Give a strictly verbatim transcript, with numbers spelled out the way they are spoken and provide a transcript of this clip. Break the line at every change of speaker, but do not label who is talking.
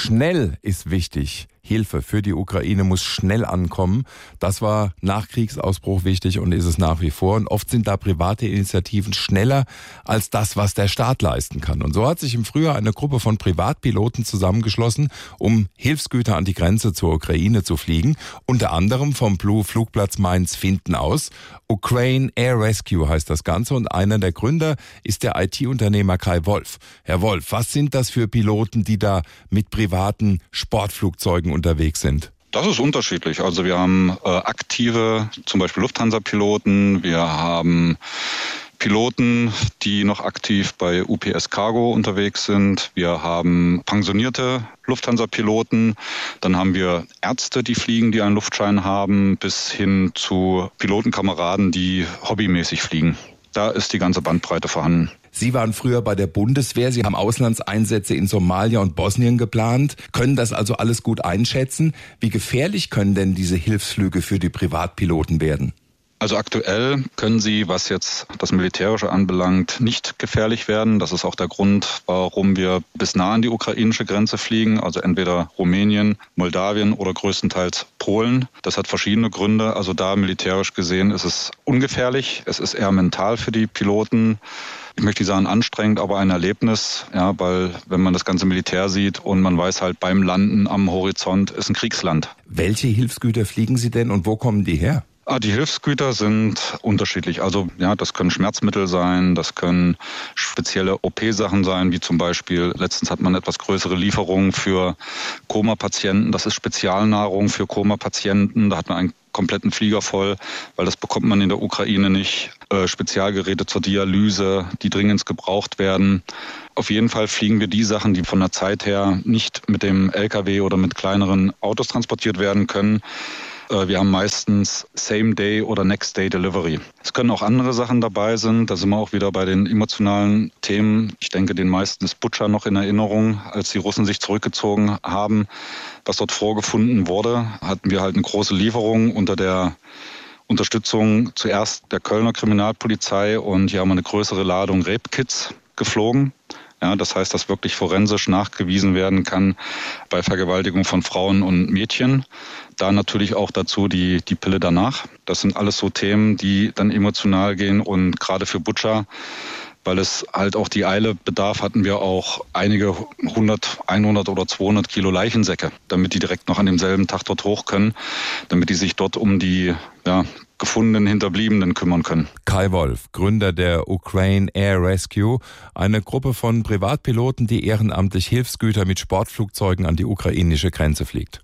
Schnell ist wichtig. Hilfe für die Ukraine muss schnell ankommen. Das war nach Kriegsausbruch wichtig und ist es nach wie vor. Und oft sind da private Initiativen schneller als das, was der Staat leisten kann. Und so hat sich im Frühjahr eine Gruppe von Privatpiloten zusammengeschlossen, um Hilfsgüter an die Grenze zur Ukraine zu fliegen. Unter anderem vom Flugplatz Mainz-Finden aus. Ukraine Air Rescue heißt das Ganze und einer der Gründer ist der I T-Unternehmer Kai Wolf. Herr Wolf, was sind das für Piloten, die da mit privaten Sportflugzeugen unterwegs sind?
Das ist unterschiedlich. Also wir haben äh, aktive, zum Beispiel Lufthansa-Piloten, wir haben Piloten, die noch aktiv bei U P S Cargo unterwegs sind. Wir haben pensionierte Lufthansa-Piloten. Dann haben wir Ärzte, die fliegen, die einen Luftschein haben, bis hin zu Pilotenkameraden, die hobbymäßig fliegen. Da ist die ganze Bandbreite vorhanden.
Sie waren früher bei der Bundeswehr, Sie haben Auslandseinsätze in Somalia und Bosnien geplant, können das also alles gut einschätzen. Wie gefährlich können denn diese Hilfsflüge für die Privatpiloten werden?
Also aktuell können sie, was jetzt das Militärische anbelangt, nicht gefährlich werden. Das ist auch der Grund, warum wir bis nah an die ukrainische Grenze fliegen, also entweder Rumänien, Moldawien oder größtenteils Polen. Das hat verschiedene Gründe. Also da militärisch gesehen ist es ungefährlich. Es ist eher mental für die Piloten. Ich möchte nicht sagen anstrengend, aber ein Erlebnis, ja, weil wenn man das ganze Militär sieht und man weiß halt beim Landen am Horizont ist ein Kriegsland.
Welche Hilfsgüter fliegen Sie denn und wo kommen die her?
Ah, die Hilfsgüter sind unterschiedlich. Also ja, das können Schmerzmittel sein, das können spezielle O P-Sachen sein, wie zum Beispiel, letztens hat man etwas größere Lieferungen für Koma-Patienten. Das ist Spezialnahrung für Koma-Patienten. Da hat man einen kompletten Flieger voll, weil das bekommt man in der Ukraine nicht. Äh, Spezialgeräte zur Dialyse, die dringend gebraucht werden. Auf jeden Fall fliegen wir die Sachen, die von der Zeit her nicht mit dem L K W oder mit kleineren Autos transportiert werden können. Wir haben meistens Same-Day- oder Next-Day-Delivery. Es können auch andere Sachen dabei sein. Da sind wir auch wieder bei den emotionalen Themen. Ich denke, den meisten ist Butscha noch in Erinnerung, als die Russen sich zurückgezogen haben. Was dort vorgefunden wurde, hatten wir halt eine große Lieferung unter der Unterstützung zuerst der Kölner Kriminalpolizei. Und hier haben wir eine größere Ladung Rape-Kits geflogen. Ja, das heißt, dass wirklich forensisch nachgewiesen werden kann bei Vergewaltigung von Frauen und Mädchen. Da natürlich auch dazu die, die Pille danach. Das sind alles so Themen, die dann emotional gehen. Und gerade für Butscha, weil es halt auch die Eile bedarf, hatten wir auch einige hundert, hundert oder zweihundert Kilo Leichensäcke, damit die direkt noch an demselben Tag dort hoch können, damit die sich dort um die ja, gefundenen Hinterbliebenen kümmern können.
Kai Wolf, Gründer der Ukraine Air Rescue, eine Gruppe von Privatpiloten, die ehrenamtlich Hilfsgüter mit Sportflugzeugen an die ukrainische Grenze fliegt.